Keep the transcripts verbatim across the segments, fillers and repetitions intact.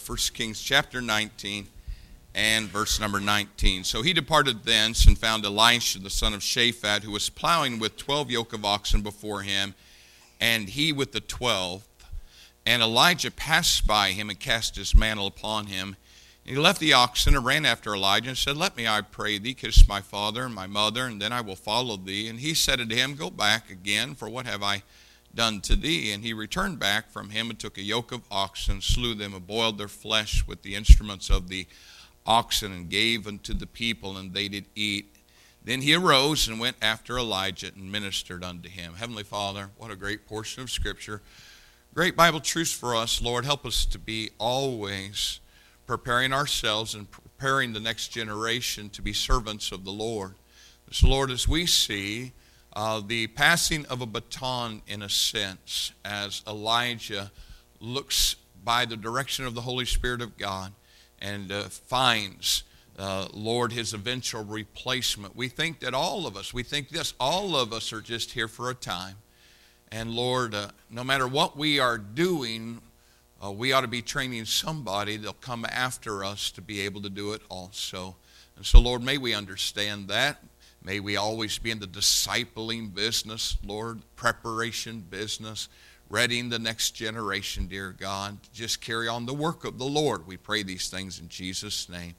First Kings chapter nineteen and verse number nineteen. So he departed thence and found Elisha the son of Shaphat, who was plowing with twelve yoke of oxen before him, and he with the twelfth. And Elijah passed by him and cast his mantle upon him. And he left the oxen and ran after Elijah and said, Let me, I pray thee, kiss my father and my mother, and then I will follow thee. And he said unto him, Go back again, for what have I done to thee? And he returned back from him and took a yoke of oxen, slew them, and boiled their flesh with the instruments of the oxen, and gave unto the people, and they did eat. Then he arose and went after Elijah and ministered unto him. Heavenly Father, what a great portion of Scripture. Great Bible truths for us. Lord, help us to be always preparing ourselves and preparing the next generation to be servants of the Lord. So, Lord, as we see Uh, the passing of a baton, in a sense, as Elijah looks by the direction of the Holy Spirit of God and uh, finds, uh, Lord, his eventual replacement. We think that all of us, we think this, all of us are just here for a time. And Lord, uh, no matter what we are doing, uh, we ought to be training somebody that'll come after us to be able to do it also. And so, Lord, may we understand that. May we always be in the discipling business, Lord, preparation business, readying the next generation, dear God, to just carry on the work of the Lord. We pray these things in Jesus' name.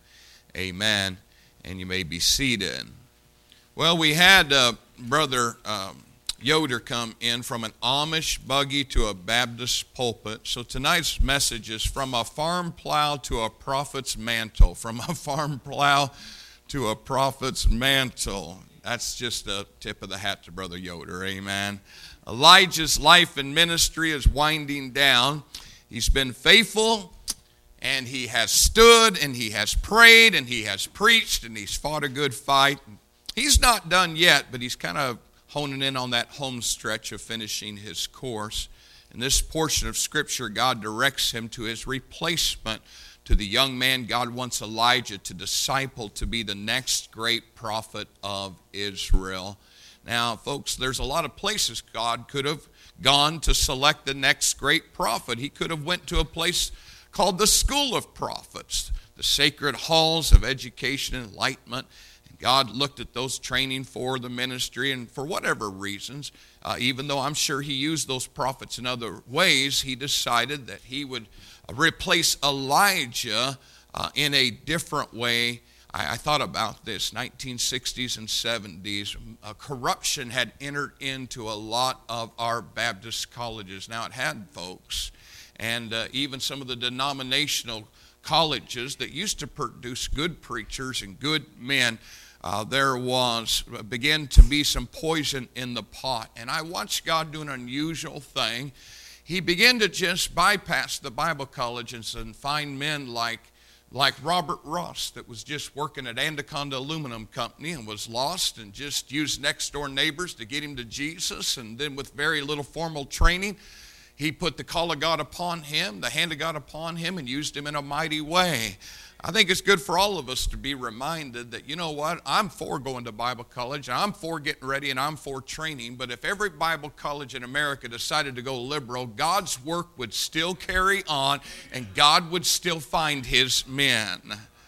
Amen. And you may be seated. Well, we had uh, Brother um, Yoder come in from an Amish buggy to a Baptist pulpit. So tonight's message is from a farm plow to a prophet's mantle. From a farm plow to a prophet's mantle. That's just a tip of the hat to Brother Yoder, amen. Elijah's life and ministry is winding down. He's been faithful, and he has stood, and he has prayed, and he has preached, and he's fought a good fight. He's not done yet, but he's kind of honing in on that home stretch of finishing his course. In this portion of Scripture, God directs him to his replacement, to the young man God wants Elijah to disciple to be the next great prophet of Israel. Now, folks, there's a lot of places God could have gone to select the next great prophet. He could have went to a place called the School of Prophets, the sacred halls of education and enlightenment. And God looked at those training for the ministry, and for whatever reasons, uh, even though I'm sure he used those prophets in other ways, he decided that he would replace Elijah uh, in a different way. I, I thought about this, nineteen sixties and seventies, uh, corruption had entered into a lot of our Baptist colleges. Now it had, folks, and uh, even some of the denominational colleges that used to produce good preachers and good men, uh, there was, uh, began to be some poison in the pot. And I watched God do an unusual thing. He began to just bypass the Bible colleges and find men like, like Robert Ross, that was just working at Anaconda Aluminum Company and was lost, and just used next door neighbors to get him to Jesus. And then with very little formal training, he put the call of God upon him, the hand of God upon him, and used him in a mighty way. I think it's good for all of us to be reminded that, you know what, I'm for going to Bible college, and I'm for getting ready, and I'm for training, but if every Bible college in America decided to go liberal, God's work would still carry on, and God would still find his men.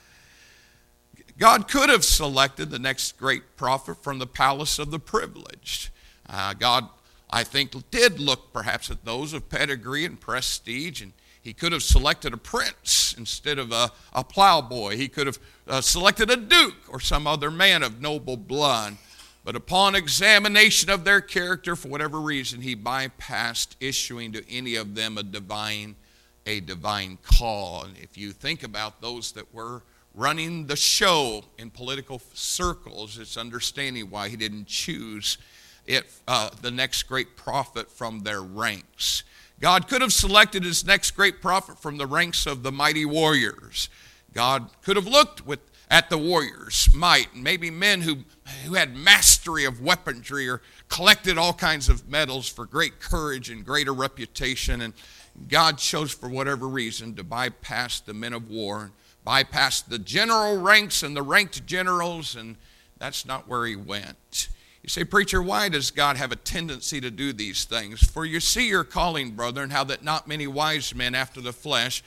God could have selected the next great prophet from the palace of the privileged. Uh, God, I think, did look perhaps at those of pedigree and prestige, and he could have selected a prince instead of a, a plowboy. He could have uh, selected a duke or some other man of noble blood. But upon examination of their character, for whatever reason, he bypassed issuing to any of them a divine, a divine call. And if you think about those that were running the show in political circles, it's understanding why he didn't choose it, uh, the next great prophet from their ranks. God could have selected his next great prophet from the ranks of the mighty warriors. God could have looked with, at the warriors' might, and maybe men who, who had mastery of weaponry or collected all kinds of medals for great courage and greater reputation. And God chose, for whatever reason, to bypass the men of war, bypass the general ranks and the ranked generals, and that's not where he went. You say, preacher, why does God have a tendency to do these things? For you see your calling, brother, and how that not many wise men after the flesh,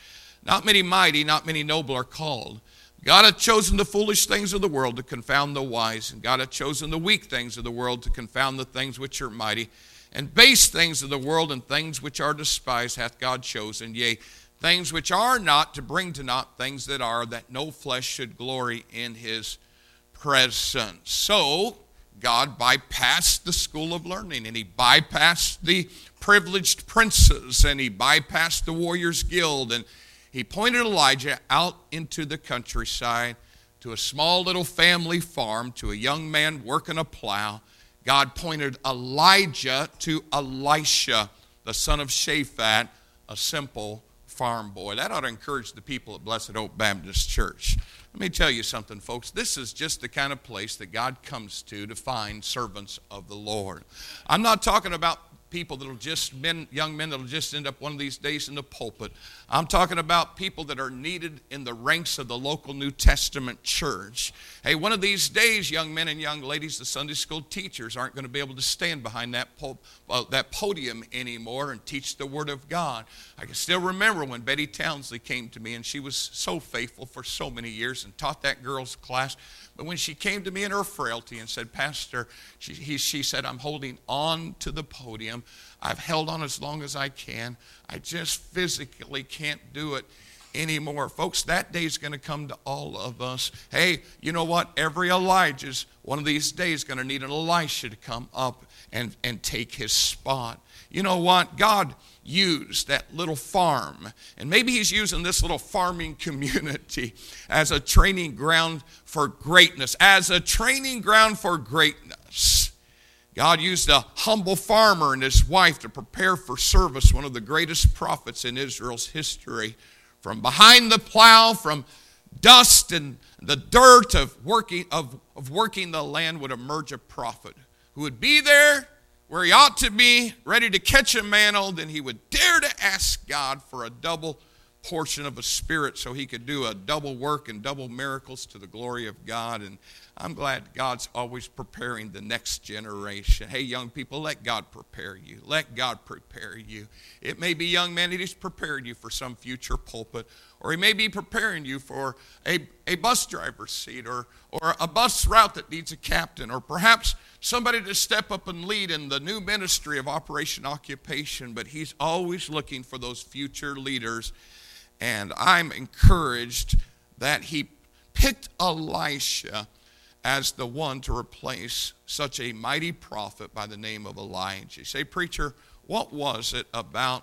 Not many mighty, not many noble are called. God hath chosen the foolish things of the world to confound the wise, and God hath chosen the weak things of the world to confound the things which are mighty. And base things of the world and things which are despised hath God chosen, yea, things which are not, to bring to naught things that are, that no flesh should glory in his presence. So, God bypassed the school of learning, and he bypassed the privileged princes, and he bypassed the warriors' guild, and he pointed Elijah out into the countryside to a small little family farm, to a young man working a plow. God pointed Elijah to Elisha, the son of Shaphat, a simple farm boy. That ought to encourage the people at Blessed Hope Baptist Church. Let me tell you something, folks. This is just the kind of place that God comes to to find servants of the Lord. I'm not talking about people that'll just, men, young men that'll just end up one of these days in the pulpit. I'm talking about people that are needed in the ranks of the local New Testament church. Hey, one of these days, young men and young ladies, the Sunday school teachers aren't going to be able to stand behind that, pul- uh, that podium anymore and teach the Word of God. I can still remember when Betty Townsley came to me, and she was so faithful for so many years and taught that girls' class. But when she came to me in her frailty and said, Pastor, she, he, she said, I'm holding on to the podium. I've held on as long as I can. I just physically can't do it anymore. Folks, that day's going to come to all of us. Hey, you know what? Every Elijah's one of these days going to need an Elisha to come up and, and take his spot. You know what? God used that little farm, and maybe he's using this little farming community as a training ground for greatness, as a training ground for greatness. God used a humble farmer and his wife to prepare for service one of the greatest prophets in Israel's history. From behind the plow, from dust and the dirt of working, of, of working the land would emerge a prophet who would be there where he ought to be, ready to catch a mantle. Then he would dare to ask God for a double portion of a spirit so he could do a double work and double miracles to the glory of God. And I'm glad God's always preparing the next generation. Hey, young people, let God prepare you. Let God prepare you. It may be, young man, that he's prepared you for some future pulpit, or he may be preparing you for a, a bus driver's seat, or, or a bus route that needs a captain, or perhaps somebody to step up and lead in the new ministry of Operation Occupation. But he's always looking for those future leaders. And I'm encouraged that he picked Elisha as the one to replace such a mighty prophet by the name of Elijah. You say, preacher, what was it about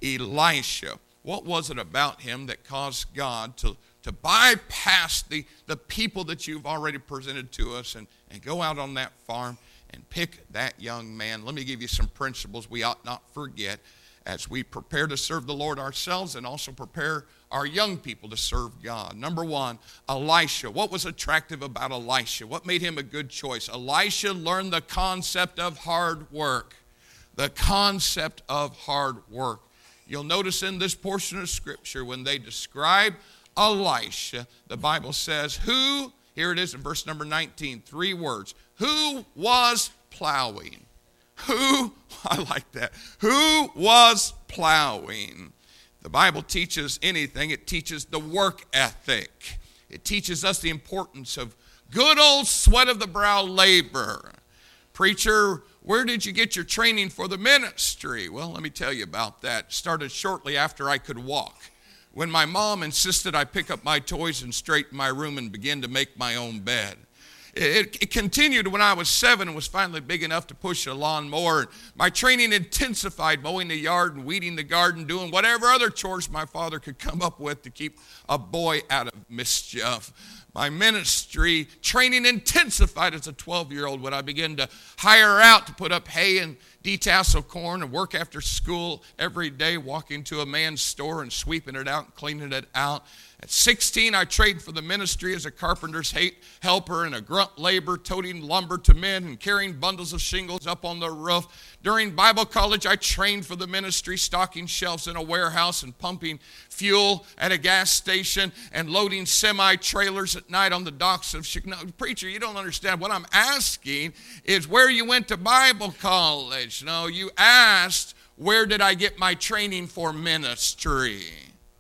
Elisha? What was it about him that caused God to, to bypass the, the people that you've already presented to us and, and go out on that farm and pick that young man? Let me give you some principles we ought not forget as we prepare to serve the Lord ourselves and also prepare our young people to serve God. Number one, Elisha. What was attractive about Elisha? What made him a good choice? Elisha learned the concept of hard work. The concept of hard work. You'll notice in this portion of Scripture when they describe Elisha, the Bible says, who, here it is in verse number nineteen, three words, who was plowing? Who, I like that, who was plowing? The Bible teaches anything. It teaches the work ethic. It teaches us the importance of good old sweat of the brow labor. Preacher, where did you get your training for the ministry? Well, let me tell you about that. It started shortly after I could walk, when my mom insisted I pick up my toys and straighten my room and begin to make my own bed. It, it continued when I was seven and was finally big enough to push a lawnmower. My training intensified, mowing the yard and weeding the garden, doing whatever other chores my father could come up with to keep a boy out of mischief. My ministry training intensified as a twelve-year-old when I began to hire out to put up hay and detassel corn and work after school every day, walking to a man's store and sweeping it out and cleaning it out. At sixteen, I trained for the ministry as a carpenter's helper and a grunt labor, toting lumber to men and carrying bundles of shingles up on the roof. During Bible college, I trained for the ministry, stocking shelves in a warehouse and pumping fuel at a gas station and loading semi-trailers at night on the docks of Chicago. No, preacher, you don't understand. What I'm asking is where you went to Bible college. No, you asked, where did I get my training for ministry?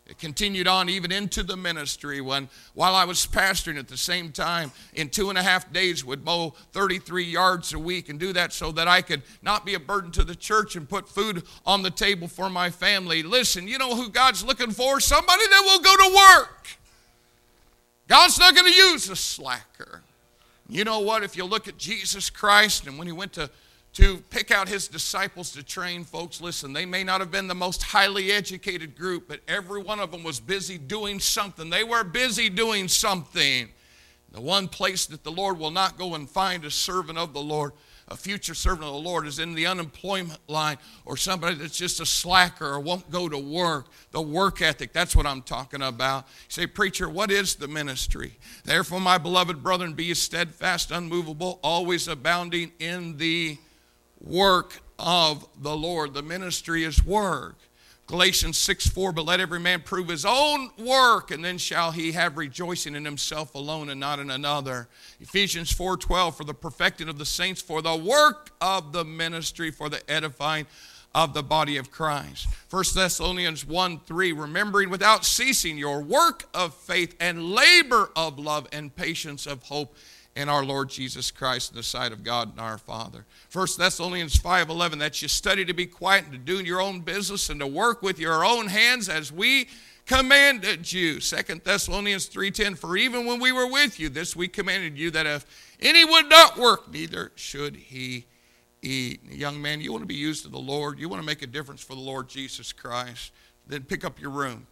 It continued on even into the ministry when, while I was pastoring at the same time, in two and a half days would mow thirty-three yards a week and do that so that I could not be a burden to the church and put food on the table for my family. Listen, you know who God's looking for? Somebody that will go to work. God's not going to use a slacker. You know what? If you look at Jesus Christ and when he went to to pick out his disciples to train folks, listen, they may not have been the most highly educated group, but every one of them was busy doing something. They were busy doing something. The one place that the Lord will not go and find a servant of the Lord, a future servant of the Lord, is in the unemployment line or somebody that's just a slacker or won't go to work. The work ethic, that's what I'm talking about. You say, preacher, what is the ministry? Therefore, my beloved brethren, be ye steadfast, unmovable, always abounding in the work of the Lord. The ministry is work. Galatians six four, but let every man prove his own work, and then shall he have rejoicing in himself alone and not in another. Ephesians four twelve, for the perfecting of the saints, for the work of the ministry, for the edifying of the body of Christ. First Thessalonians one three, remembering without ceasing your work of faith and labor of love and patience of hope in our Lord Jesus Christ in the sight of God and our Father. First Thessalonians five eleven, that you study to be quiet and to do your own business and to work with your own hands as we commanded you. Second Thessalonians three ten, for even when we were with you, this we commanded you, that if any would not work, neither should he eat. Young man, you want to be used of the Lord, you want to make a difference for the Lord Jesus Christ, then pick up your room.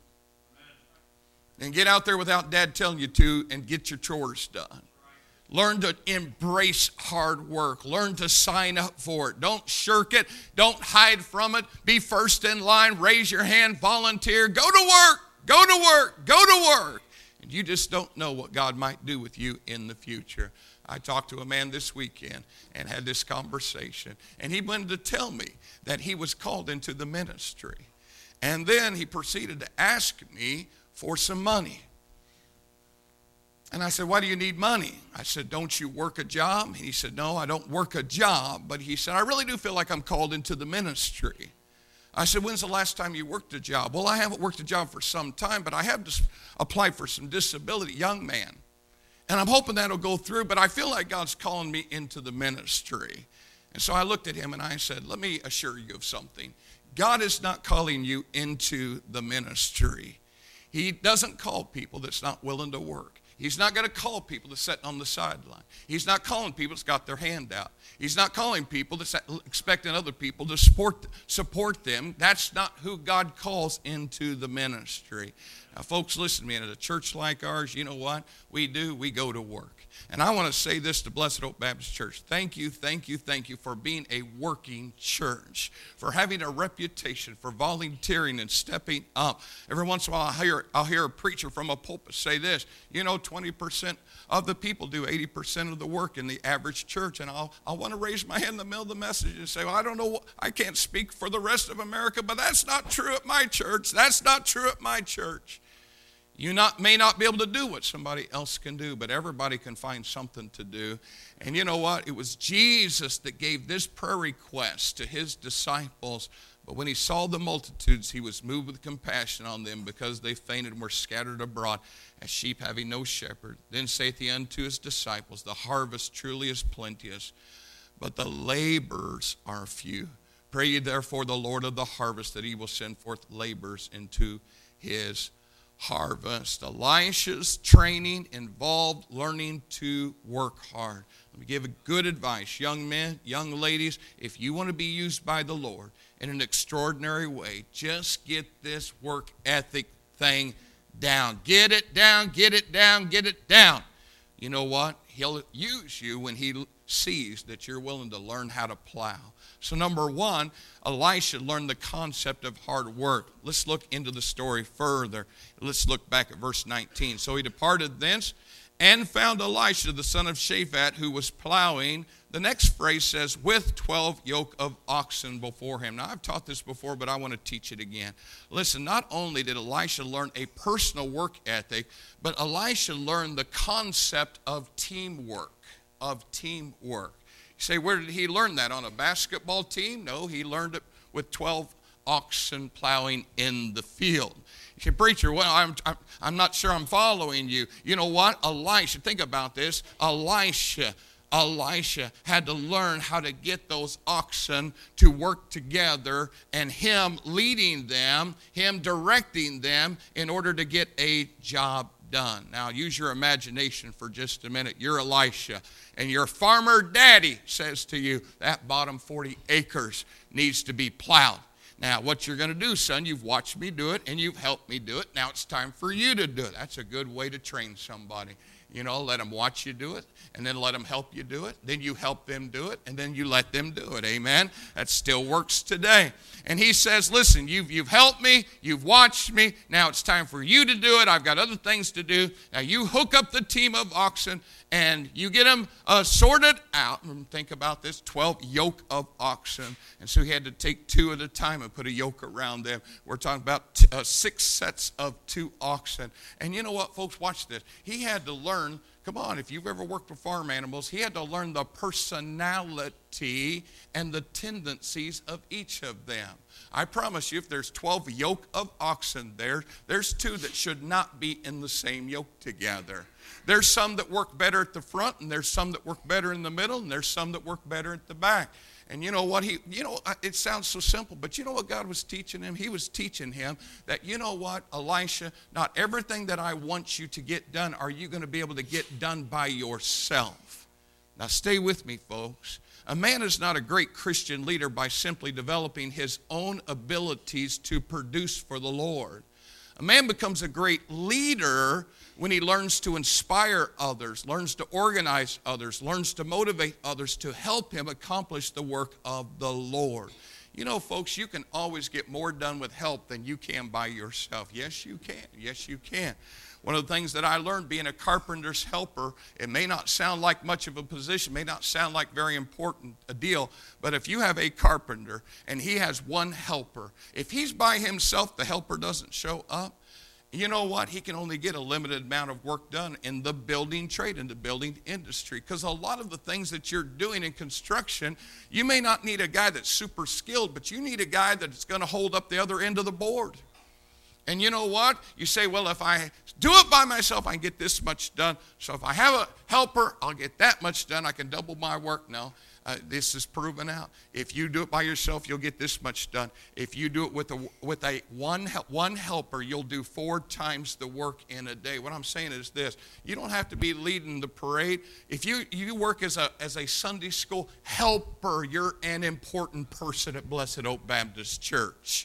And get out there without Dad telling you to and get your chores done. Learn to embrace hard work. Learn to sign up for it. Don't shirk it. Don't hide from it. Be first in line. Raise your hand. Volunteer. Go to work. Go to work. Go to work. And you just don't know what God might do with you in the future. I talked to a man this weekend and had this conversation. And he wanted to tell me that he was called into the ministry. And then he proceeded to ask me for some money. And I said, why do you need money? I said, don't you work a job? And he said, no, I don't work a job. But he said, I really do feel like I'm called into the ministry. I said, when's the last time you worked a job? Well, I haven't worked a job for some time, but I have to apply for some disability, young man. And I'm hoping that'll go through, but I feel like God's calling me into the ministry. And so I looked at him and I said, let me assure you of something. God is not calling you into the ministry. He doesn't call people that's not willing to work. He's not going to call people that's sitting on the sideline. He's not calling people that's got their hand out. He's not calling people that's expecting other people to support, support them. That's not who God calls into the ministry. Now, folks, listen to me. In a church like ours, you know what we do? We go to work. And I want to say this to Blessed Hope Baptist Church. Thank you, thank you, thank you for being a working church, for having a reputation, for volunteering and stepping up. Every once in a while I'll hear, I'll hear a preacher from a pulpit say this, you know, twenty percent of the people do eighty percent of the work in the average church. And I'll, I'll want to raise my hand in the middle of the message and say, well, I don't know, I can't speak for the rest of America, but that's not true at my church. That's not true at my church. You not, may not be able to do what somebody else can do, but everybody can find something to do. And you know what? It was Jesus that gave this prayer request to his disciples. But when he saw the multitudes, he was moved with compassion on them because they fainted and were scattered abroad as sheep having no shepherd. Then saith he unto his disciples, the harvest truly is plenteous, but the laborers are few. Pray ye therefore the Lord of the harvest that he will send forth laborers into his harvest. Elisha's training involved learning to work hard. Let me give a good advice. Young men, young ladies, if you want to be used by the Lord in an extraordinary way, just get this work ethic thing down. Get it down, get it down, get it down. You know what? He'll use you when he sees that you're willing to learn how to plow. So number one, Elisha learned the concept of hard work. Let's look into the story further. Let's look back at verse nineteen. So he departed thence and found Elisha, the son of Shaphat, who was plowing. The next phrase says, with twelve yoke of oxen before him. Now, I've taught this before, but I want to teach it again. Listen, not only did Elisha learn a personal work ethic, but Elisha learned the concept of teamwork, of teamwork. You say, where did he learn that? On a basketball team? No, he learned it with twelve oxen plowing in the field. say, preacher, well, I'm, I'm, I'm not sure I'm following you. You know what? Elisha, think about this. Elisha, Elisha had to learn how to get those oxen to work together, and him leading them, him directing them in order to get a job done. Now, use your imagination for just a minute. You're Elisha, and your farmer daddy says to you, that bottom forty acres needs to be plowed. Now, what you're going to do, son, you've watched me do it, and you've helped me do it. Now it's time for you to do it. That's a good way to train somebody. You know, let them watch you do it, and then let them help you do it. Then you help them do it, and then you let them do it. Amen? That still works today. And he says, listen, you've, you've helped me. You've watched me. Now it's time for you to do it. I've got other things to do. Now you hook up the team of oxen, and you get them uh, sorted out. And think about this, twelve yoke of oxen. And so he had to take two at a time and put a yoke around them. We're talking about t- uh, six sets of two oxen. And you know what, folks? Watch this. He had to learn, come on, if you've ever worked with farm animals, he had to learn the personality and the tendencies of each of them. I promise you, if there's twelve yoke of oxen there, there's two that should not be in the same yoke together. There's some that work better at the front, and there's some that work better in the middle, and there's some that work better at the back. And you know what? He, you know, it sounds so simple, but you know what God was teaching him? He was teaching him that, you know what, Elisha, not everything that I want you to get done are you going to be able to get done by yourself. Now stay with me, folks. A man is not a great Christian leader by simply developing his own abilities to produce for the Lord. A man becomes a great leader when he learns to inspire others, learns to organize others, learns to motivate others to help him accomplish the work of the Lord. You know, folks, you can always get more done with help than you can by yourself. Yes, you can. Yes, you can. One of the things that I learned being a carpenter's helper, it may not sound like much of a position, may not sound like very important a deal, but if you have a carpenter and he has one helper, if he's by himself, the helper doesn't show up, you know what? He can only get a limited amount of work done in the building trade, in the building industry. Because a lot of the things that you're doing in construction, you may not need a guy that's super skilled, but you need a guy that's going to hold up the other end of the board. And you know what? You say, well, if I do it by myself, I can get this much done. So if I have a helper, I'll get that much done. I can double my work. No, uh, this is proven out. If you do it by yourself, you'll get this much done. If you do it with a with a one one helper, you'll do four times the work in a day. What I'm saying is this: you don't have to be leading the parade. If you you work as a as a Sunday school helper, you're an important person at Blessed Oak Baptist Church.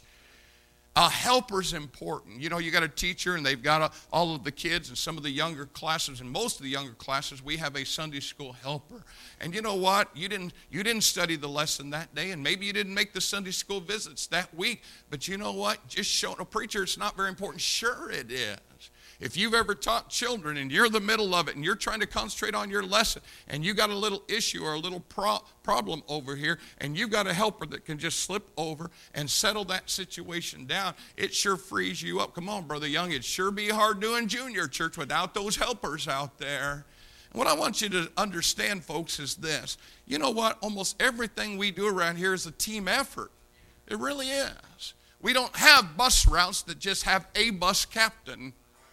A helper's important. You know, you got a teacher and they've got a, all of the kids and some of the younger classes, and most of the younger classes, we have a Sunday school helper. And you know what? You didn't you didn't study the lesson that day, and maybe you didn't make the Sunday school visits that week, but you know what? Just showing a preacher, it's not very important. Sure it is. If you've ever taught children and you're in the middle of it and you're trying to concentrate on your lesson and you got a little issue or a little pro- problem over here and you've got a helper that can just slip over and settle that situation down, it sure frees you up. Come on, Brother Young, it'd sure be hard doing junior church without those helpers out there. And what I want you to understand, folks, is this. You know what? Almost everything we do around here is a team effort. It really is. We don't have bus routes that just have a bus captain.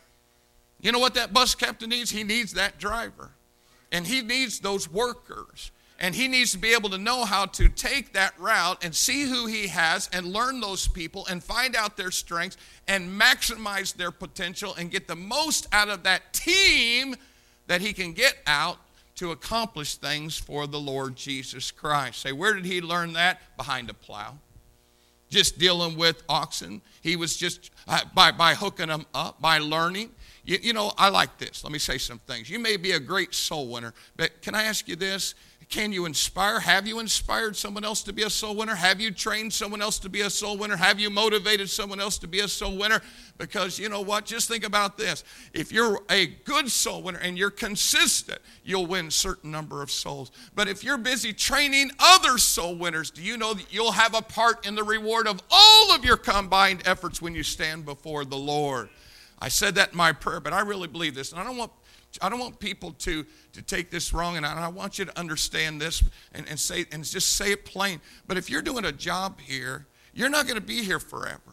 You know what that bus captain needs? He needs that driver. And he needs those workers. And he needs to be able to know how to take that route and see who he has and learn those people and find out their strengths and maximize their potential and get the most out of that team that he can get out to accomplish things for the Lord Jesus Christ. Say, where did he learn that? Behind a plow. Just dealing with oxen. He was just, uh, by, by hooking them up, by learning. You, you know, I like this. Let me say some things. You may be a great soul winner, but can I ask you this? Can you inspire? Have you inspired someone else to be a soul winner? Have you trained someone else to be a soul winner? Have you motivated someone else to be a soul winner? Because you know what? Just think about this. If you're a good soul winner and you're consistent, you'll win a certain number of souls. But if you're busy training other soul winners, do you know that you'll have a part in the reward of all of your combined efforts when you stand before the Lord? I said that in my prayer, but I really believe this. And I don't want I don't want people to, to take this wrong, and I, and I want you to understand this and, and say and just say it plain. But if you're doing a job here, you're not going to be here forever.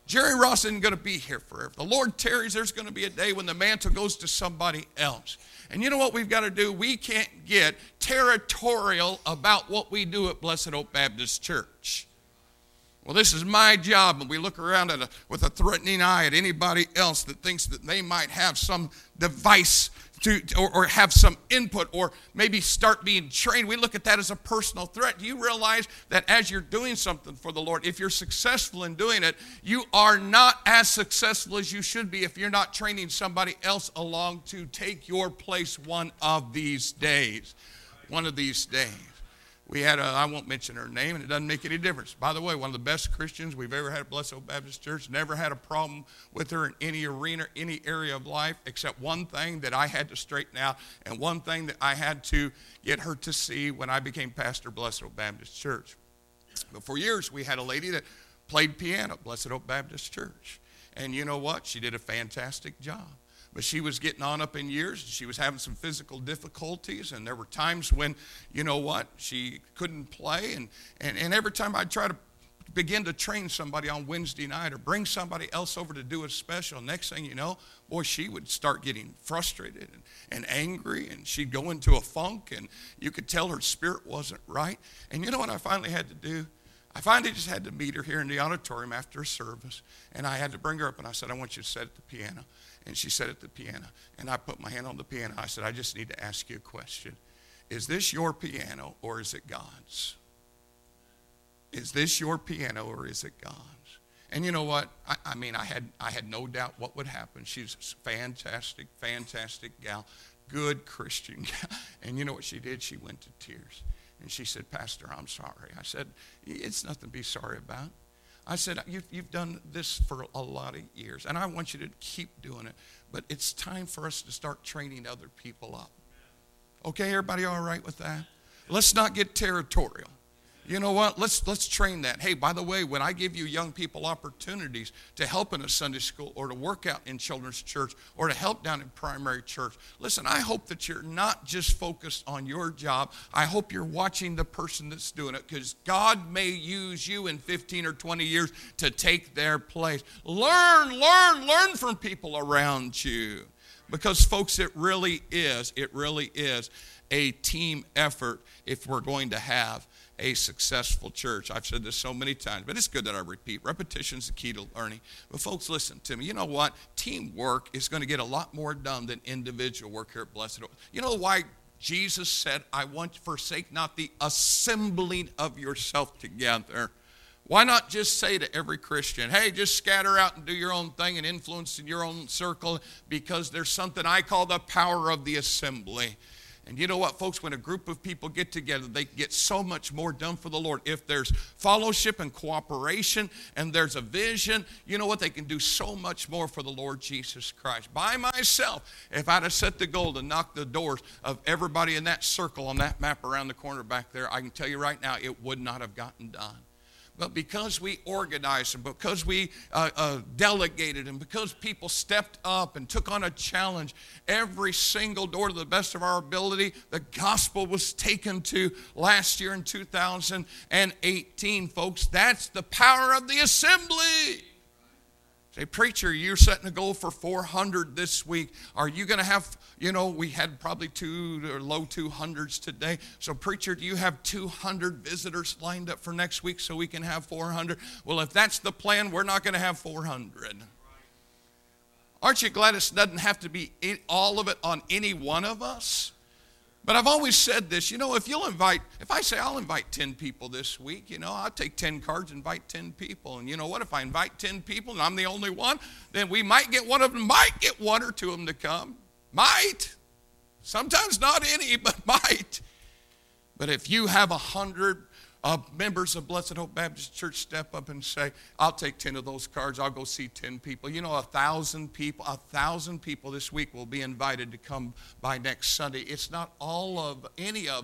Jerry Ross isn't going to be here forever. The Lord tarries, there's going to be a day when the mantle goes to somebody else. And you know what we've got to do? We can't get territorial about what we do at Blessed Hope Baptist Church. Well, this is my job, and we look around at a, with a threatening eye at anybody else that thinks that they might have some device to, or, or have some input, or maybe start being trained. We look at that as a personal threat. Do you realize that as you're doing something for the Lord, if you're successful in doing it, you are not as successful as you should be if you're not training somebody else along to take your place one of these days. One of these days. We had a, I won't mention her name, and it doesn't make any difference. By the way, one of the best Christians we've ever had at Blessed Hope Baptist Church. Never had a problem with her in any arena, any area of life, except one thing that I had to straighten out, and one thing that I had to get her to see when I became pastor of Blessed Hope Baptist Church. But for years, we had a lady that played piano at Blessed Hope Baptist Church. And you know what? She did a fantastic job. But she was getting on up in years. She was having some physical difficulties, and there were times when, you know what, she couldn't play. And, and, and every time I'd try to begin to train somebody on Wednesday night or bring somebody else over to do a special, next thing you know, boy, she would start getting frustrated and, and angry, and she'd go into a funk, and you could tell her spirit wasn't right. And you know what I finally had to do? I finally just had to meet her here in the auditorium after a service, and I had to bring her up, and I said, I want you to sit at the piano. And she sat at the piano, and I put my hand on the piano. I said, I just need to ask you a question. Is this your piano, or is it God's? Is this your piano, or is it God's? And you know what? I, I mean, I had I had no doubt what would happen. She's a fantastic, fantastic gal, good Christian gal. And you know what she did? She went to tears. And she said, Pastor, I'm sorry. I said, it's nothing to be sorry about. I said, you've, you've done this for a lot of years, and I want you to keep doing it, but it's time for us to start training other people up. Okay, everybody all right with that? Let's not get territorial. You know what? Let's let's train that. Hey, by the way, when I give you young people opportunities to help in a Sunday school or to work out in children's church or to help down in primary church, listen, I hope that you're not just focused on your job. I hope you're watching the person that's doing it, because God may use you in fifteen or twenty years to take their place. Learn, learn, learn from people around you. Because, folks, it really is, it really is a team effort if we're going to have a successful church. I've said this so many times, but it's good that I repeat. Repetition is the key to learning. But folks, listen to me. You know what? Teamwork is going to get a lot more done than individual work here at Blessed Hope. You know why Jesus said, I want to forsake not the assembling of yourself together? Why not just say to every Christian, hey, just scatter out and do your own thing and influence in your own circle, because there's something I call the power of the assembly. And you know what, folks, when a group of people get together, they get so much more done for the Lord. If there's fellowship and cooperation and there's a vision, you know what, they can do so much more for the Lord Jesus Christ. By myself, if I'd have set the goal to knock the doors of everybody in that circle on that map around the corner back there, I can tell you right now, it would not have gotten done. But because we organized and because we uh, uh, delegated and because people stepped up and took on a challenge, every single door to the best of our ability, the gospel was taken to last year in two thousand eighteen, folks. That's the power of the assembly. Say, preacher, you're setting a goal for four hundred this week. Are you going to have, you know, we had probably two or low two hundreds today. So, preacher, do you have two hundred visitors lined up for next week so we can have four hundred? Well, if that's the plan, we're not going to have four hundred. Aren't you glad it doesn't have to be all of it on any one of us? But I've always said this, you know, if you'll invite, if I say I'll invite ten people this week, you know, I'll take ten cards and invite ten people. And you know what, if I invite ten people and I'm the only one, then we might get one of them, might get one or two of them to come. Might. Sometimes not any, but might. But if you have a hundred uh, members of Blessed Hope Baptist Church step up and say, I'll take ten of those cards, I'll go see ten people. You know, a thousand people, a thousand people this week will be invited to come by next Sunday. It's not all of any of us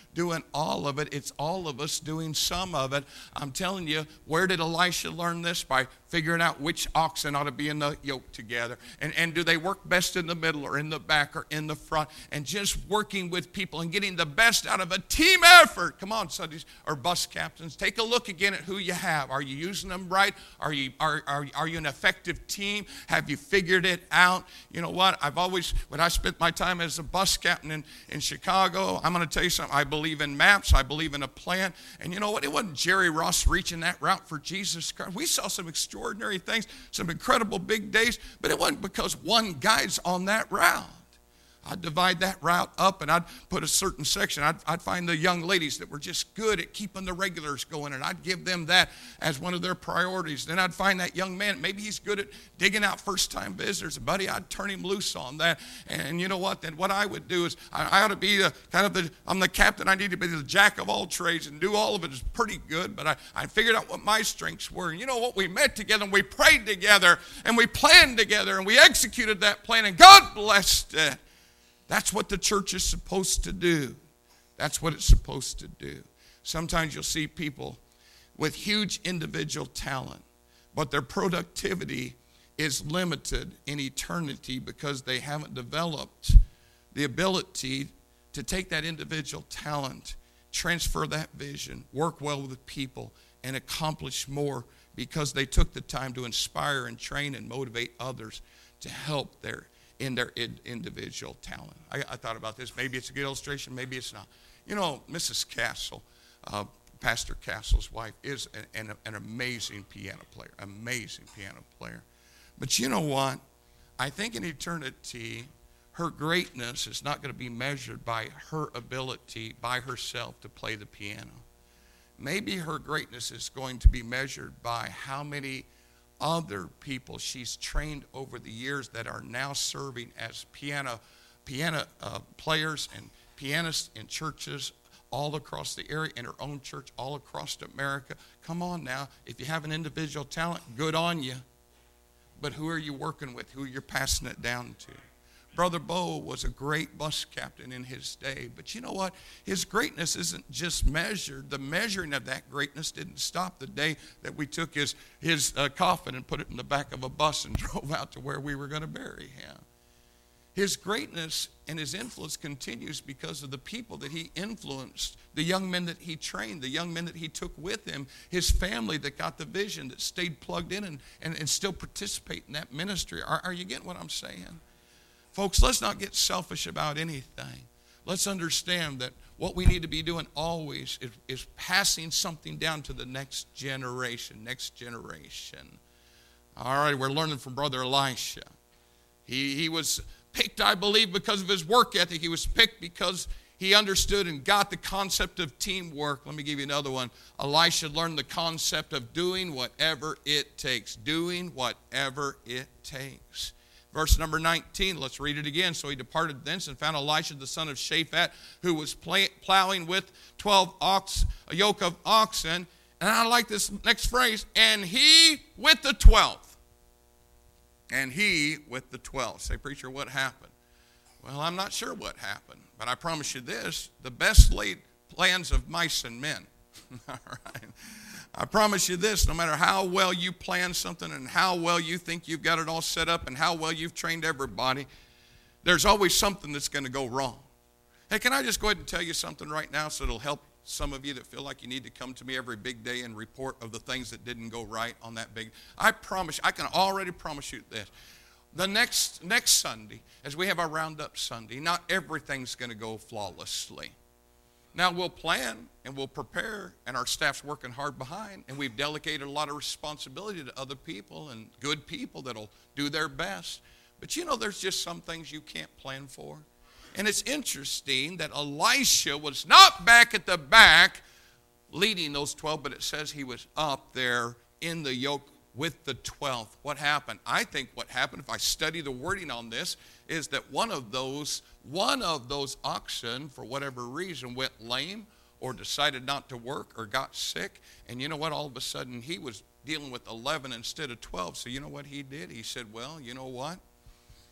doing all of it. It's all of us doing some of it. I'm telling you, where did Elisha learn this? By figuring out which oxen ought to be in the yoke together. And, and do they work best in the middle or in the back or in the front? And just working with people and getting the best out of a team effort. Come on, Sundays or bus captains, take a look again at who you have. Are you using them right? Are you, are, are, are you an effective team? Have you figured it out? You know what? I've always, when I spent my time as a bus captain in, in Chicago, I'm going to tell you something. I believe in maps. I believe in a plan. And you know what? It wasn't Jerry Ross reaching that route for Jesus Christ. We saw some extraordinary things, some incredible big days, but it wasn't because one guy's on that route. I'd divide that route up, and I'd put a certain section. I'd, I'd find the young ladies that were just good at keeping the regulars going, and I'd give them that as one of their priorities. Then I'd find that young man, maybe he's good at digging out first-time visitors. Buddy, I'd turn him loose on that. And you know what? Then what I would do is I, I ought to be the, kind of the, I'm the captain. I need to be the jack of all trades and do all of it is pretty good. But I, I figured out what my strengths were. And you know what? We met together, and we prayed together, and we planned together, and we executed that plan, and God blessed it. That's what the church is supposed to do. That's what it's supposed to do. Sometimes you'll see people with huge individual talent, but their productivity is limited in eternity because they haven't developed the ability to take that individual talent, transfer that vision, work well with people, and accomplish more because they took the time to inspire and train and motivate others to help their in their individual talent. I, I thought about this. Maybe it's a good illustration. Maybe it's not. You know, Missus Castle, uh, Pastor Castle's wife, is an, an, an amazing piano player, amazing piano player. But you know what? I think in eternity, her greatness is not going to be measured by her ability by herself to play the piano. Maybe her greatness is going to be measured by how many other people she's trained over the years that are now serving as piano piano uh, players and pianists in churches all across the area, in her own church all across America. Come on now, if you have an individual talent, good on you. But who are you working with? Who are you passing it down to? Brother Bo was a great bus captain in his day. But you know what? His greatness isn't just measured. The measuring of that greatness didn't stop the day that we took his, his uh, coffin and put it in the back of a bus and drove out to where we were going to bury him. His greatness and his influence continues because of the people that he influenced, the young men that he trained, the young men that he took with him, his family that got the vision, that stayed plugged in and, and, and still participate in that ministry. Are, are you getting what I'm saying? Folks, let's not get selfish about anything. Let's understand that what we need to be doing always is, is passing something down to the next generation, next generation. All right, we're learning from Brother Elisha. He, he was picked, I believe, because of his work ethic. He was picked because he understood and got the concept of teamwork. Let me give you another one. Elisha learned the concept of doing whatever it takes. Doing whatever it takes. Verse number nineteen, let's read it again. So he departed thence and found Elisha the son of Shaphat, who was plowing with twelve ox, a yoke of oxen. And I like this next phrase, and he with the twelve. And he with the twelve. Say, preacher, what happened? Well, I'm not sure what happened, but I promise you this, the best laid plans of mice and men. All right. I promise you this, no matter how well you plan something and how well you think you've got it all set up and how well you've trained everybody, there's always something that's going to go wrong. Hey, can I just go ahead and tell you something right now so it'll help some of you that feel like you need to come to me every big day and report of the things that didn't go right on that big. I promise, I can already promise you this. The next, next Sunday, as we have our Roundup Sunday, not everything's going to go flawlessly. Now, we'll plan and we'll prepare, and our staff's working hard behind, and we've delegated a lot of responsibility to other people and good people that'll do their best. But you know, there's just some things you can't plan for. And it's interesting that Elisha was not back at the back leading those twelve, but it says he was up there in the yoke with the twelfth. What happened? I think what happened, if I study the wording on this, is that one of those one of those oxen, for whatever reason, went lame or decided not to work or got sick. And you know what? All of a sudden, he was dealing with eleven instead of twelve. So you know what he did? He said, well, you know what?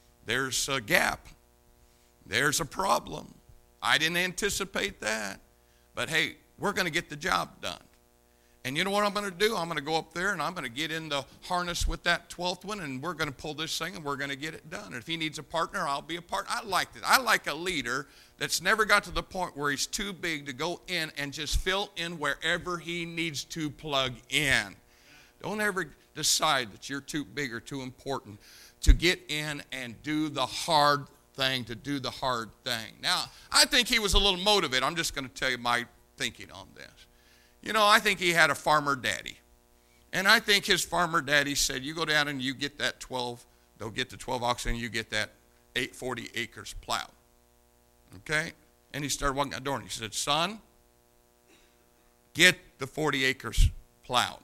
There's a gap. There's a problem. I didn't anticipate that. But hey, we're going to get the job done. And you know what I'm going to do? I'm going to go up there and I'm going to get in the harness with that twelfth one, and we're going to pull this thing and we're going to get it done. And if he needs a partner, I'll be a partner. I like it. I like a leader that's never got to the point where he's too big to go in and just fill in wherever he needs to plug in. Don't ever decide that you're too big or too important to get in and do the hard thing, to do the hard thing. Now, I think he was a little motivated. I'm just going to tell you my thinking on this. You know, I think he had a farmer daddy. And I think his farmer daddy said, you go down and you get that twelve, they'll get the twelve oxen, and you get that eight hundred forty acres plowed. Okay? And he started walking out the door and he said, son, get the forty acres plowed.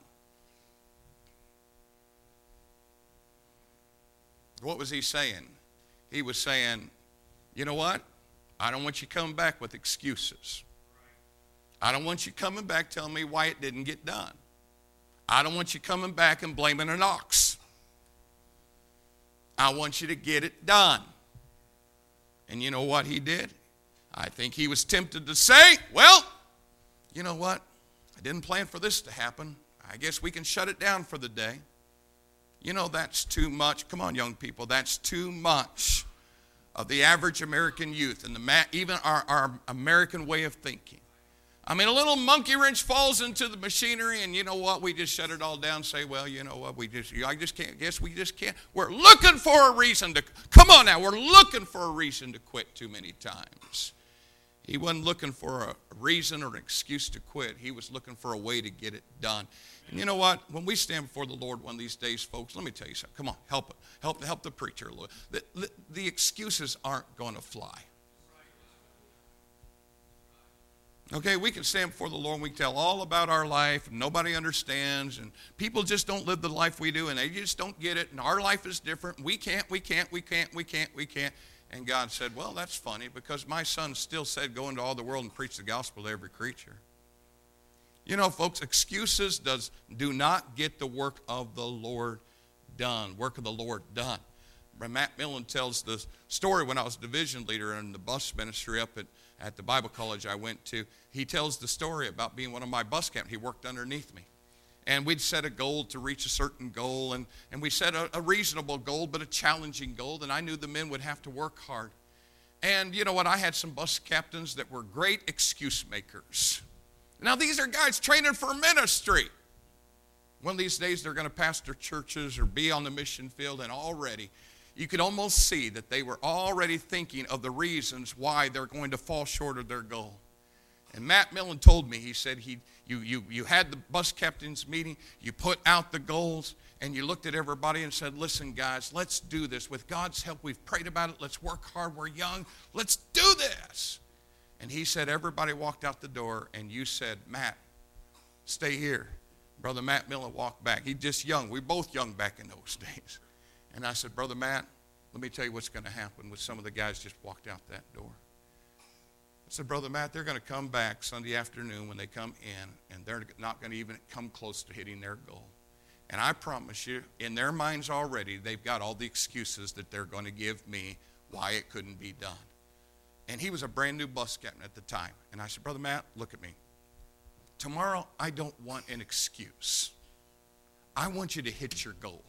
What was he saying? He was saying, you know what? I don't want you coming back with excuses. I don't want you coming back telling me why it didn't get done. I don't want you coming back and blaming an ox. I want you to get it done. And you know what he did? I think he was tempted to say, well, you know what? I didn't plan for this to happen. I guess we can shut it down for the day. You know, that's too much. Come on, young people. That's too much of the average American youth and the even our, our American way of thinking. I mean, a little monkey wrench falls into the machinery, and you know what? We just shut it all down and say, well, you know what? We just, I just can't, guess we just can't. We're looking for a reason to, come on now, we're looking for a reason to quit too many times. He wasn't looking for a reason or an excuse to quit. He was looking for a way to get it done. And you know what? When we stand before the Lord one of these days, folks, let me tell you something. Come on, help it. Help, help the preacher a little. The, the, the excuses aren't going to fly. Okay, we can stand before the Lord and we can tell all about our life, and nobody understands, and people just don't live the life we do, and they just don't get it, and our life is different. We can't, we can't, we can't, we can't, we can't. And God said, well, that's funny, because my son still said, go into all the world and preach the gospel to every creature. You know, folks, excuses does do not get the work of the Lord done, work of the Lord done. Matt Millen tells the story when I was division leader in the bus ministry up at, at the Bible college I went to. He tells the story about being one of my bus captains. He worked underneath me. And we'd set a goal to reach a certain goal, and, and we set a, a reasonable goal, but a challenging goal, and I knew the men would have to work hard. And you know what? I had some bus captains that were great excuse makers. Now, these are guys training for ministry. One of these days, they're going to pastor churches or be on the mission field, and already you could almost see that they were already thinking of the reasons why they're going to fall short of their goal. And Matt Millen told me, he said, he, you, you, you had the bus captains meeting, you put out the goals, and you looked at everybody and said, listen, guys, let's do this. With God's help, we've prayed about it. Let's work hard. We're young. Let's do this. And he said, everybody walked out the door, and you said, Matt, stay here. Brother Matt Millen walked back. He's just young. We were both young back in those days. And I said, Brother Matt, let me tell you what's going to happen with some of the guys just walked out that door. I said, Brother Matt, they're going to come back Sunday afternoon when they come in, and they're not going to even come close to hitting their goal. And I promise you, in their minds already, they've got all the excuses that they're going to give me why it couldn't be done. And he was a brand new bus captain at the time. And I said, Brother Matt, look at me. Tomorrow, I don't want an excuse. I want you to hit your goal.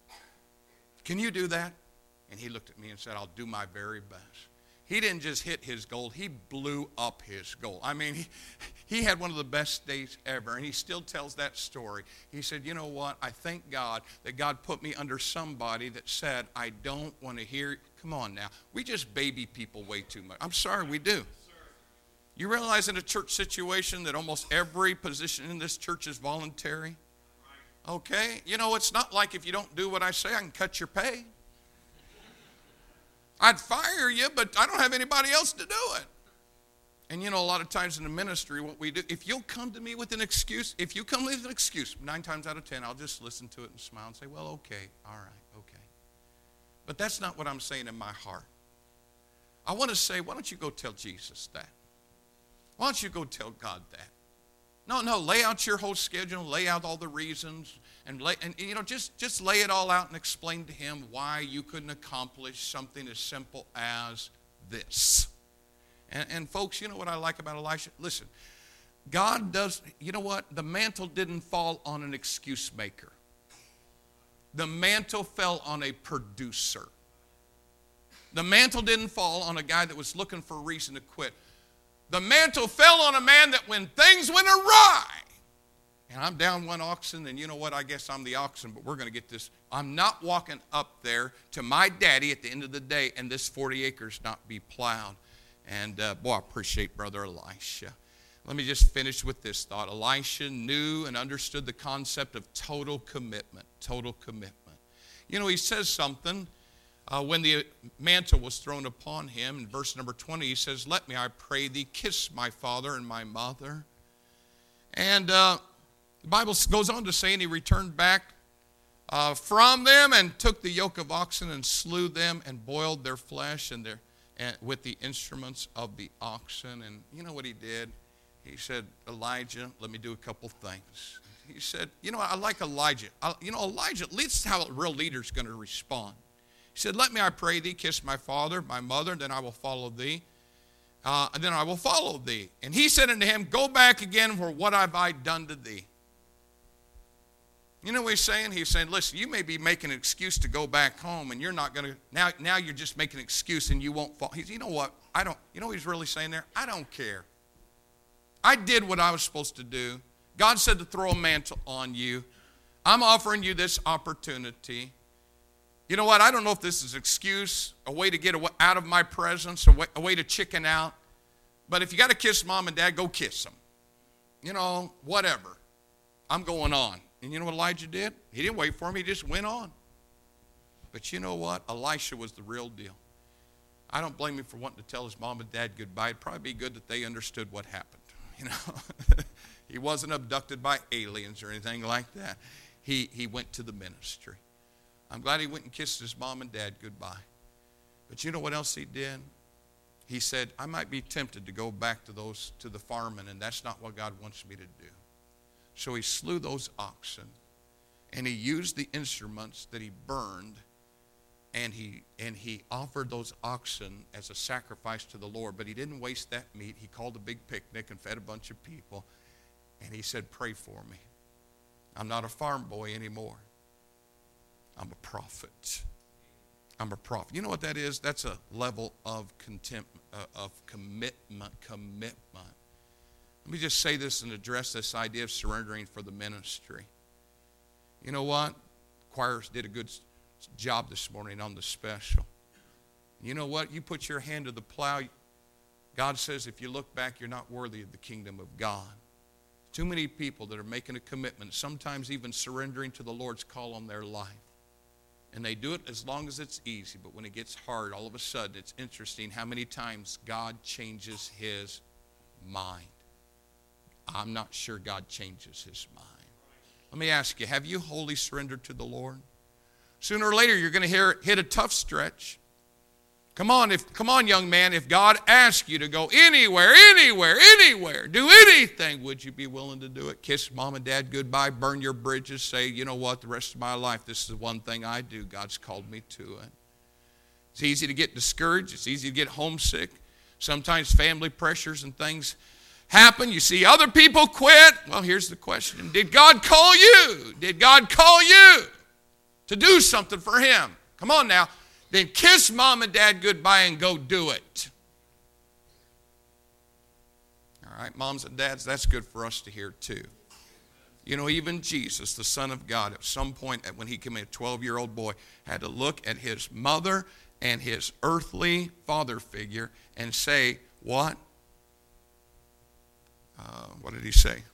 Can you do that? And he looked at me and said, I'll do my very best. He didn't just hit his goal, he blew up his goal. I mean, he, he had one of the best days ever, and he still tells that story. He said, you know what, I thank God that God put me under somebody that said, I don't want to hear, come on now. We just baby people way too much. I'm sorry, we do. You realize in a church situation that almost every position in this church is voluntary? Okay, you know, it's not like if you don't do what I say, I can cut your pay. I'd fire you, but I don't have anybody else to do it. And you know, a lot of times in the ministry, what we do, if you'll come to me with an excuse, if you come with an excuse, nine times out of ten, I'll just listen to it and smile and say, well, okay, all right, okay. But that's not what I'm saying in my heart. I want to say, why don't you go tell Jesus that? Why don't you go tell God that? No, no, lay out your whole schedule, lay out all the reasons, and, lay, and you know, just, just lay it all out and explain to him why you couldn't accomplish something as simple as this. And, and folks, you know what I like about Elisha? Listen, God does, you know what? The mantle didn't fall on an excuse maker. The mantle fell on a producer. The mantle didn't fall on a guy that was looking for a reason to quit. The mantle fell on a man that when things went awry, and I'm down one oxen, and you know what? I guess I'm the oxen, but we're going to get this. I'm not walking up there to my daddy at the end of the day and this forty acres not be plowed. And uh, boy, I appreciate Brother Elisha. Let me just finish with this thought. Elisha knew and understood the concept of total commitment, total commitment. You know, he says something uh, when the mantle was thrown upon him. In verse number twenty, he says, "Let me, I pray thee, kiss my father and my mother." And uh, the Bible goes on to say, and he returned back uh, from them and took the yoke of oxen and slew them and boiled their flesh and their and with the instruments of the oxen. And you know what he did? He said, "Elijah, let me do a couple things." He said, you know, I like Elijah. I, you know, Elijah, this is how a real leader's going to respond. He said, "Let me, I pray thee, kiss my father, my mother, then I will follow thee. Uh, and then I will follow thee." And he said unto him, "Go back again, for what have I done to thee?" You know what he's saying? He's saying, listen, you may be making an excuse to go back home, and you're not going to, now, now you're just making an excuse and you won't follow. He's, you know what? I don't, you know what he's really saying there? I don't care. I did what I was supposed to do. God said to throw a mantle on you. I'm offering you this opportunity. You know what? I don't know if this is an excuse, a way to get out of my presence, a way, a way to chicken out. But if you got to kiss mom and dad, go kiss them. You know, whatever. I'm going on. And you know what Elijah did? He didn't wait for him. He just went on. But you know what? Elisha was the real deal. I don't blame him for wanting to tell his mom and dad goodbye. It'd probably be good that they understood what happened. You know, he wasn't abducted by aliens or anything like that. He, he went to the ministry. I'm glad he went and kissed his mom and dad goodbye. But you know what else he did? He said, I might be tempted to go back to those to the farming, and that's not what God wants me to do. So he slew those oxen, and he used the instruments that he burned, and he and he offered those oxen as a sacrifice to the Lord. But he didn't waste that meat. He called a big picnic and fed a bunch of people, and he said, "Pray for me. I'm not a farm boy anymore. I'm a prophet. I'm a prophet." You know what that is? That's a level of contempt, uh, of commitment, commitment. Let me just say this and address this idea of surrendering for the ministry. You know what? Choirs did a good job this morning on the special. You know what? You put your hand to the plow. God says if you look back, you're not worthy of the kingdom of God. Too many people that are making a commitment, sometimes even surrendering to the Lord's call on their life. And they do it as long as it's easy, but when it gets hard, all of a sudden, it's interesting how many times God changes his mind. I'm not sure God changes his mind. Let me ask you, have you wholly surrendered to the Lord? Sooner or later, you're going to hear, hit a tough stretch. Come on, if come on, young man, if God asks you to go anywhere, anywhere, anywhere, do anything, would you be willing to do it? Kiss mom and dad goodbye, burn your bridges, say, you know what, the rest of my life, this is the one thing I do. God's called me to it. It's easy to get discouraged. It's easy to get homesick. Sometimes family pressures and things happen. You see other people quit. Well, here's the question. Did God call you? Did God call you to do something for him? Come on now. Then kiss mom and dad goodbye and go do it. All right, moms and dads, that's good for us to hear too. You know, even Jesus, the Son of God, at some point when he became a twelve-year-old boy, had to look at his mother and his earthly father figure and say, what? Uh, what did he say?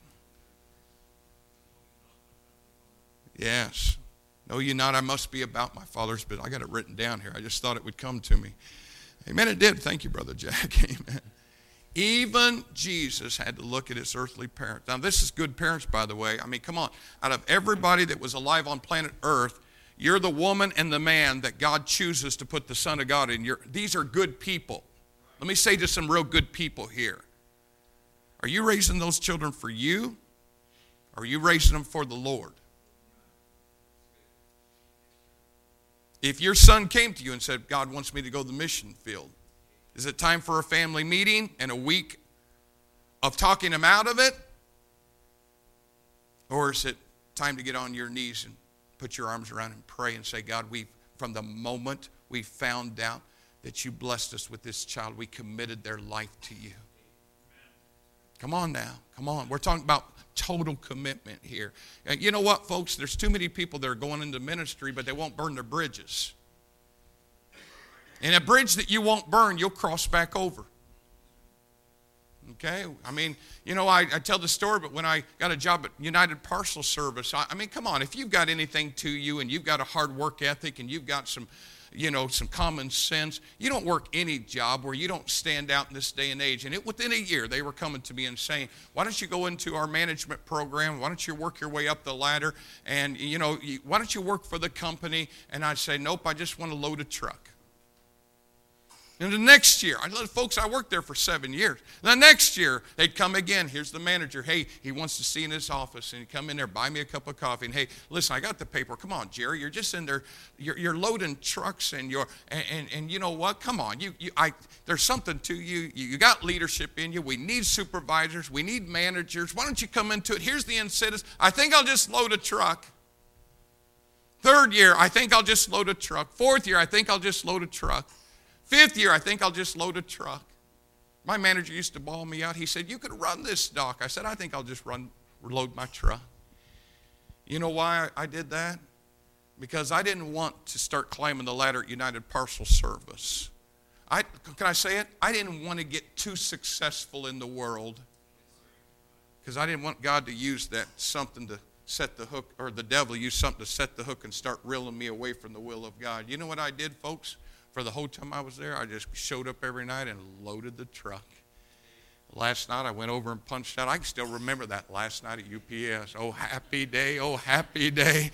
Yes. Know ye not I must be about my Father's business. I got it written down here. I just thought it would come to me. Amen, it did. Thank you, Brother Jack. Amen. Even Jesus had to look at his earthly parents. Now, this is good parents, by the way. I mean, come on. Out of everybody that was alive on planet Earth, you're the woman and the man that God chooses to put the Son of God in. You're, these are good people. Let me say to some real good people here. Are you raising those children for you? Or are you raising them for the Lord? If your son came to you and said, God wants me to go to the mission field, is it time for a family meeting and a week of talking them out of it? Or is it time to get on your knees and put your arms around and pray and say, God, we from the moment we found out that you blessed us with this child, we committed their life to you. Come on now. Come on. We're talking about total commitment here. And you know what, folks? There's too many people that are going into ministry, but they won't burn their bridges. And a bridge that you won't burn, you'll cross back over. Okay? I mean, you know, I, I tell the story, but when I got a job at United Parcel Service, I, I mean, come on. If you've got anything to you and you've got a hard work ethic and you've got some, you know, some common sense, you don't work any job where you don't stand out in this day and age. And it, within a year, they were coming to me and saying, why don't you go into our management program? Why don't you work your way up the ladder? And, you know, you, why don't you work for the company? And I'd say, nope, I just want to load a truck. And the next year, I folks, I worked there for seven years. The next year, they'd come again. Here's the manager. Hey, he wants to see in his office. And he'd come in there, buy me a cup of coffee. And, hey, listen, I got the paper. Come on, Jerry. You're just in there. You're, you're loading trucks. And, you're, and, and, and you know what? Come on. You, you, I, there's something to you. you. You got leadership in you. We need supervisors. We need managers. Why don't you come into it? Here's the incentives. I think I'll just load a truck. Third year, I think I'll just load a truck. Fourth year, I think I'll just load a truck. Fifth year, I think I'll just load a truck. My manager used to bawl me out. He said, you could run this, Doc. I said, I think I'll just run, load my truck. You know why I did that? Because I didn't want to start climbing the ladder at United Parcel Service. I, can I say it? I didn't want to get too successful in the world because I didn't want God to use that something to set the hook, or the devil use something to set the hook and start reeling me away from the will of God. You know what I did, folks? For the whole time I was there, I just showed up every night and loaded the truck. Last night I went over and punched out. I can still remember that last night at U P S. Oh, happy day, oh, happy day.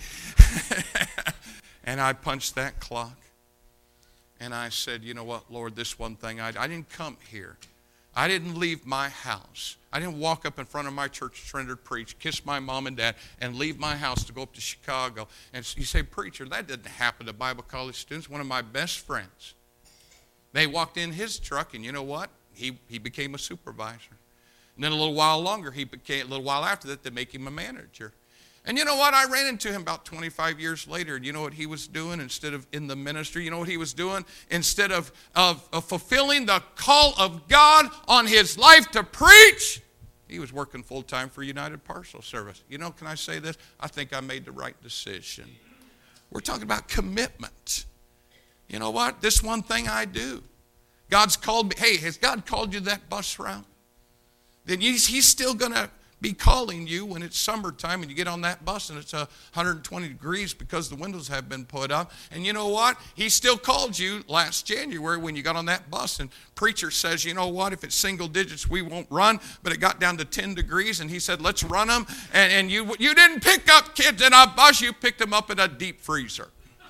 And I punched that clock. And I said, you know what, Lord, this one thing, I, I didn't come here. I didn't leave my house. I didn't walk up in front of my church, surrender, preach, kiss my mom and dad, and leave my house to go up to Chicago. And you say, preacher, that didn't happen to Bible college students. One of my best friends, they walked in his truck, and you know what? He, he became a supervisor. And then a little while longer, he became, a little while after that, they make him a manager. And you know what? I ran into him about twenty-five years later. And you know what he was doing instead of in the ministry? You know what he was doing? Instead of, of, of fulfilling the call of God on his life to preach, he was working full-time for United Parcel Service. You know, can I say this? I think I made the right decision. We're talking about commitment. You know what? This one thing I do. God's called me. Hey, has God called you that bus route? Then he's, he's still going to be calling you when it's summertime and you get on that bus and it's one hundred twenty degrees because the windows have been put up. And you know what? He still called you last January when you got on that bus, and preacher says, you know what, if it's single digits, we won't run. But it got down to ten degrees and he said, let's run them. And, and you, you didn't pick up kids in a bus, you picked them up in a deep freezer.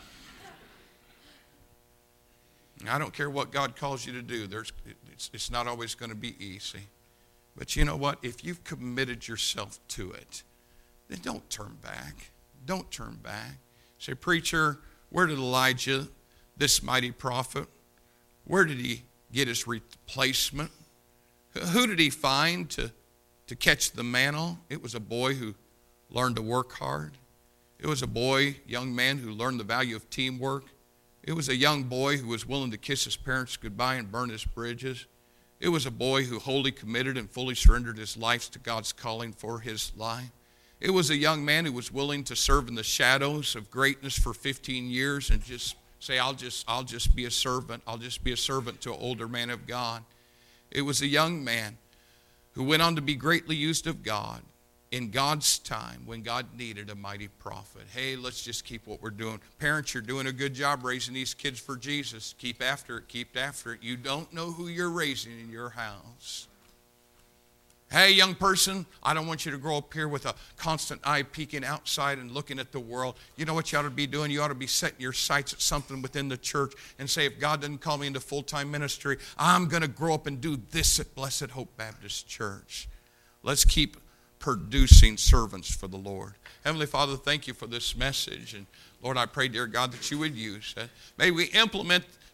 I don't care what God calls you to do. There's, it's, it's not always going to be easy. But you know what? If you've committed yourself to it, then don't turn back. Don't turn back. Say, preacher, where did Elijah, this mighty prophet, where did he get his replacement? Who did he find to, to catch the mantle? It was a boy who learned to work hard. It was a boy, young man, who learned the value of teamwork. It was a young boy who was willing to kiss his parents goodbye and burn his bridges. It was a boy who wholly committed and fully surrendered his life to God's calling for his life. It was a young man who was willing to serve in the shadows of greatness for fifteen years and just say, I'll just, I'll just be a servant. I'll just be a servant to an older man of God. It was a young man who went on to be greatly used of God in God's time when God needed a mighty prophet. Hey, let's just keep what we're doing. Parents, you're doing a good job raising these kids for Jesus. Keep after it. Keep after it. You don't know who you're raising in your house. Hey, young person, I don't want you to grow up here with a constant eye peeking outside and looking at the world. You know what you ought to be doing? You ought to be setting your sights at something within the church and say, if God doesn't call me into full-time ministry, I'm going to grow up and do this at Blessed Hope Baptist Church. Let's keep producing servants for the Lord. Heavenly Father, thank you for this message. And Lord, I pray, dear God, that you would use it. May we implement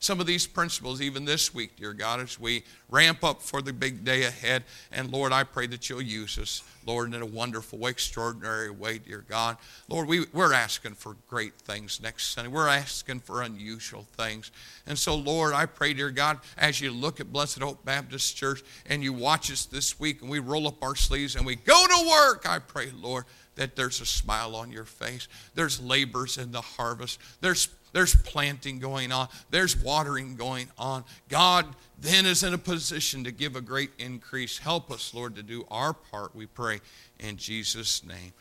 some of these principles even this week, dear God, as we ramp up for the big day ahead. And Lord, I pray that you'll use us, Lord, in a wonderful way, extraordinary way, dear God. Lord, we, we're asking for great things next Sunday. We're asking for unusual things. And so, Lord, I pray, dear God, as you look at Blessed Hope Baptist Church and you watch us this week and we roll up our sleeves and we go to work, I pray, Lord, that there's a smile on your face. There's labors in the harvest. There's There's planting going on. There's watering going on. God then is in a position to give a great increase. Help us, Lord, to do our part, we pray, in Jesus' name.